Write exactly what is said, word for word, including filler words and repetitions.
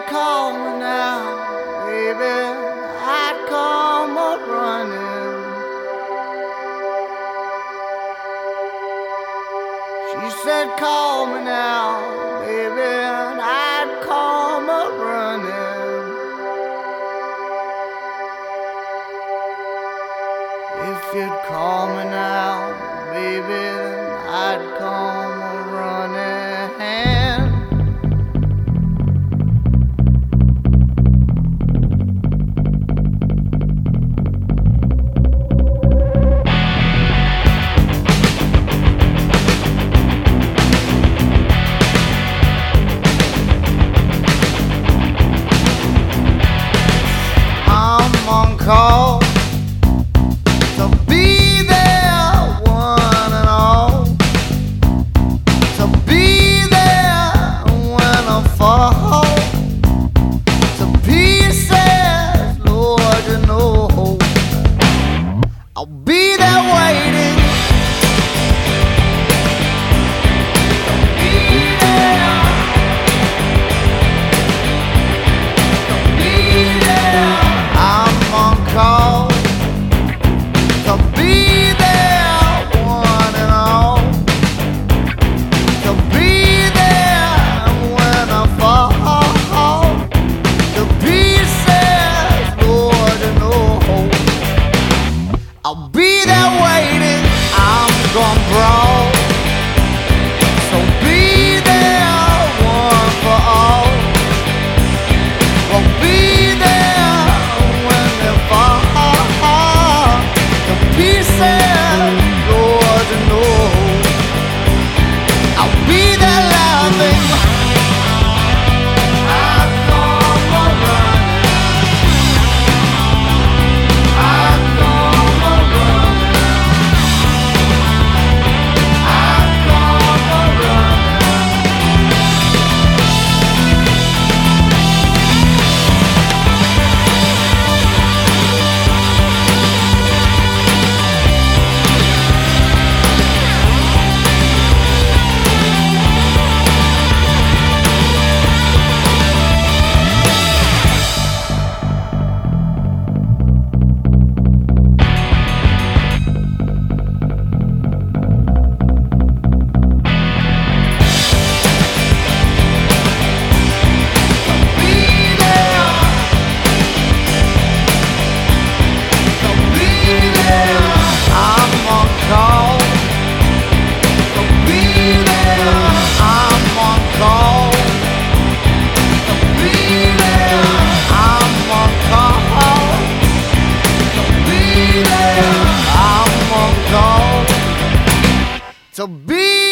call me now, baby, I'd come a running. She said, call me now, baby, and I'd come a running. If you'd call me now, baby, then I'd come a running. On call to be there, one and all, to be there when I fall to pieces, Lord, you know I'll be there waiting. To be there, to be there. I'm on call to be there, one and all, to be there when I fall to pieces, Lord, you know I'll be there waiting. I'm gone broke, so be there, one for all. Won't be there when they fall to pieces, Lord, you know I'll be there laughing. I've come a running, I've come a running, I've come a running. To be